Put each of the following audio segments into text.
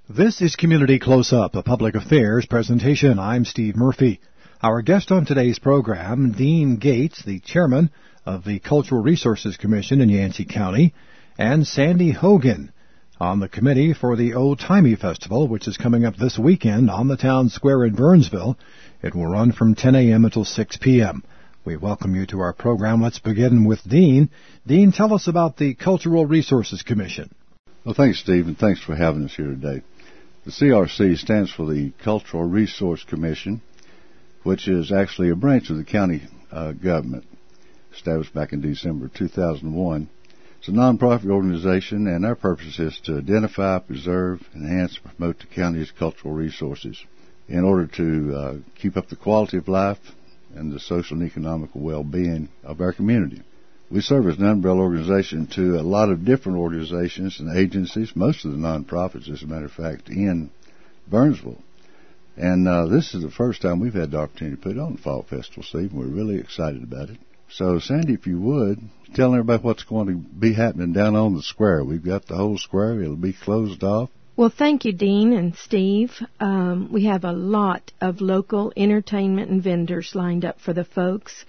This is Community Close-Up, a public affairs presentation. I'm Steve Murphy. Our guest on today's program, Dean Gates, the chairman of the Cultural Resources Commission in Yancey County, and Sandy Hogan on the committee for the Old Timey Festival, which is coming up this weekend on the town square in Burnsville. It will run from 10 a.m. until 6 p.m. We welcome you to our program. Let's begin with Dean. Dean, tell us about the Cultural Resources Commission. Well, thanks, Steve, and thanks for having us here today. The CRC stands for the Cultural Resource Commission, which is actually a branch of the county government, established back in December 2001. It's a nonprofit organization, and our purpose is to identify, preserve, enhance, and promote the county's cultural resources in order to keep up the quality of life and the social and economical well-being of our community. We serve as an umbrella organization to a lot of different organizations and agencies, most of the nonprofits, as a matter of fact, in Burnsville. And this is the first time we've had the opportunity to put on the Fall Festival, Steve, and we're really excited about it. So, Sandy, if you would, tell everybody what's going to be happening down on the square. We've got the whole square. It'll be closed off. Well, thank you, Dean and Steve. We have a lot of local entertainment and vendors lined up for the folks.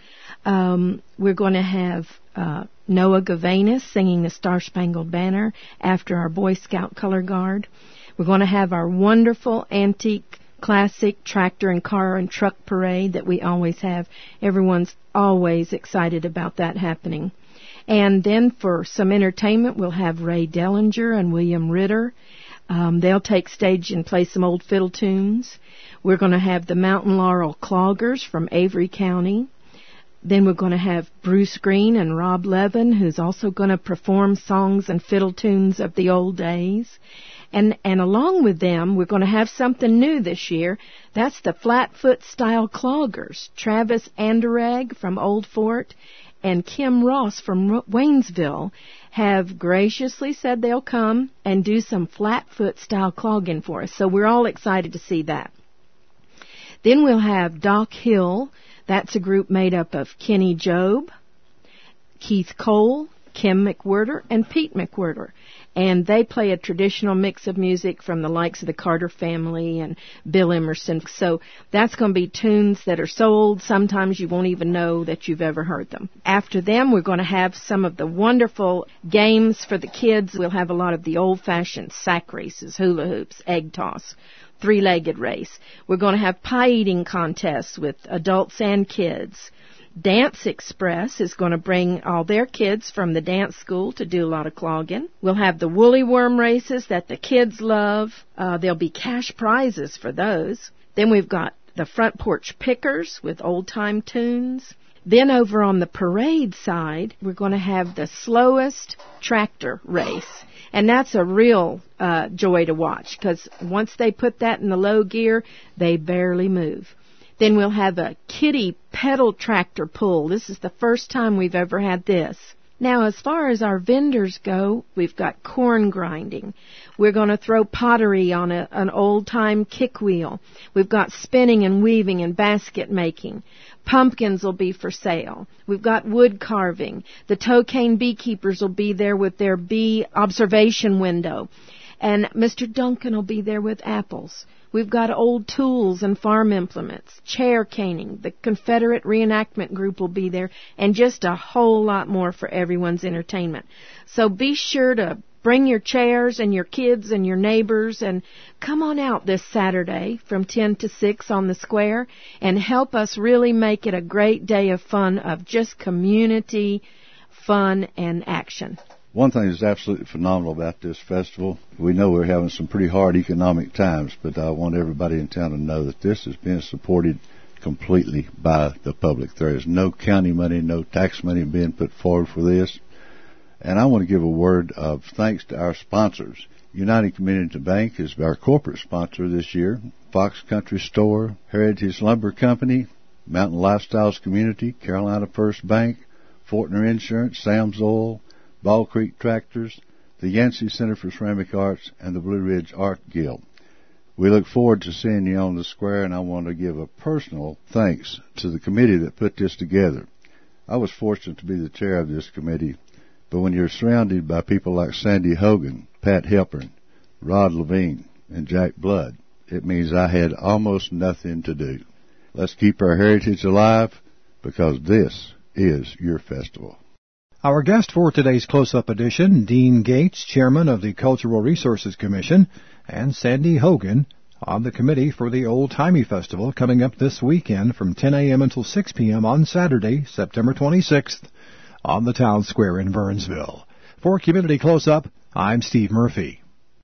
We're going to have Noah Gavanis singing the Star-Spangled Banner after our Boy Scout color guard. We're going to have our wonderful antique classic tractor and car and truck parade that we always have. Everyone's always excited about that happening. And then for some entertainment, we'll have Ray Dellinger and William Ritter. They'll take stage and play some old fiddle tunes. We're going to have the Mountain Laurel Cloggers from Avery County. Then we're going to have Bruce Green and Rob Levin, who's also going to perform songs and fiddle tunes of the old days. And along with them, we're going to have something new this year. That's the Flatfoot-style cloggers. Travis Anderegg from Old Fort and Kim Ross from Waynesville have graciously said they'll come and do some Flatfoot-style clogging for us. So we're all excited to see that. Then we'll have Doc Hill. That's a group made up of Kenny Job, Keith Cole, Kim McWhirter, and Pete McWhirter. And they play a traditional mix of music from the likes of the Carter Family and Bill Emerson. So that's going to be tunes that are so old, sometimes you won't even know that you've ever heard them. After them, we're going to have some of the wonderful games for the kids. We'll have a lot of the old-fashioned sack races, hula hoops, egg toss, three-legged race. We're going to have pie-eating contests with adults and kids. Dance Express is going to bring all their kids from the dance school to do a lot of clogging. We'll have the woolly worm races that the kids love. There'll be cash prizes for those. Then we've got the Front Porch Pickers with old-time tunes. Then over on the parade side, we're going to have the slowest tractor race. And that's a real joy to watch, because once they put that in the low gear, they barely move. Then we'll have a kiddie pedal tractor pull. This is the first time we've ever had this. Now, as far as our vendors go, we've got corn grinding. We're going to throw pottery on an old-time kick wheel. We've got spinning and weaving and basket making. Pumpkins will be for sale. We've got wood carving. The Tocane beekeepers will be there with their bee observation window. And Mr. Duncan will be there with apples. We've got old tools and farm implements, chair caning. The Confederate reenactment group will be there, and just a whole lot more for everyone's entertainment. So be sure to bring your chairs and your kids and your neighbors and come on out this Saturday from 10 to 6 on the square and help us really make it a great day of fun, of just community fun and action. One thing that's absolutely phenomenal about this festival, we know we're having some pretty hard economic times, but I want everybody in town to know that this is being supported completely by the public. There is no county money, no tax money being put forward for this. And I want to give a word of thanks to our sponsors. United Community Bank is our corporate sponsor this year. Fox Country Store, Heritage Lumber Company, Mountain Lifestyles Community, Carolina First Bank, Fortner Insurance, Sam's Oil, Ball Creek Tractors, the Yancey Center for Ceramic Arts, and the Blue Ridge Art Guild. We look forward to seeing you on the square, and I want to give a personal thanks to the committee that put this together. I was fortunate to be the chair of this committee, but when you're surrounded by people like Sandy Hogan, Pat Helpern, Rod Levine, and Jack Blood. It means I had almost nothing to do. Let's keep our heritage alive, because this is your festival. Our guest for today's Close-Up edition, Dean Gates, Chairman of the Cultural Resources Commission, and Sandy Hogan on the committee for the Old Timey Festival coming up this weekend from 10 a.m. until 6 p.m. on Saturday, September 26th, on the Town Square in Burnsville. For Community Close-Up, I'm Steve Murphy.